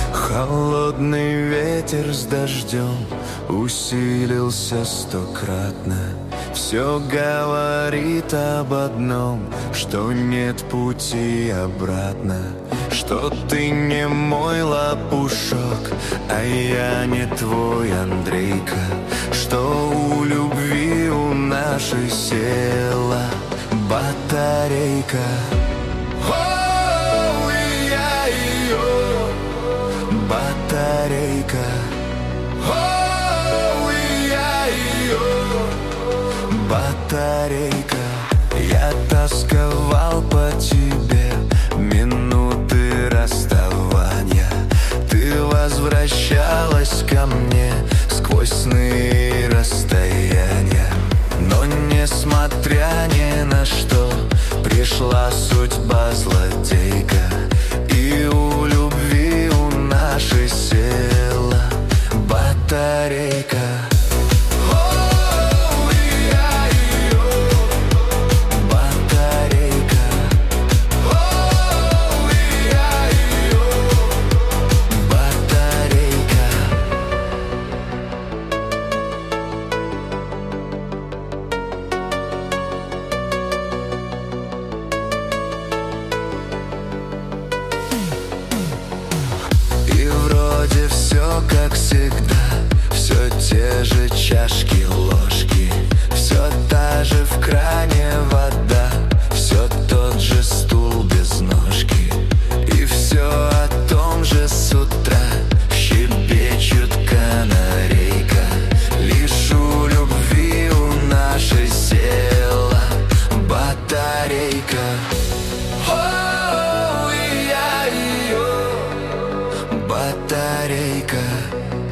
Холодный ветер с дождем усилился стократно. Все говорит об одном, что нет пути обратно, что ты не мой лопушок, а я не твой Андрейка, что у любви у нашей села батарейка. О, я ее батарейка. О, я ее батарейка. Я тосковал по тебе минуты расставания. Ты возвращалась ко мне сквозь сны и расстояния. Но несмотря ни на что, пришла судьба злодейка, и у любви у нашей села батарейка. Все как всегда, все те же чашки, ложки, все та же в кране вода, все тот же стул без ножки, и все о том же с утра щебечут канарейка. Лишь у любви у нашей села батарейка. О, и я ее батарейка.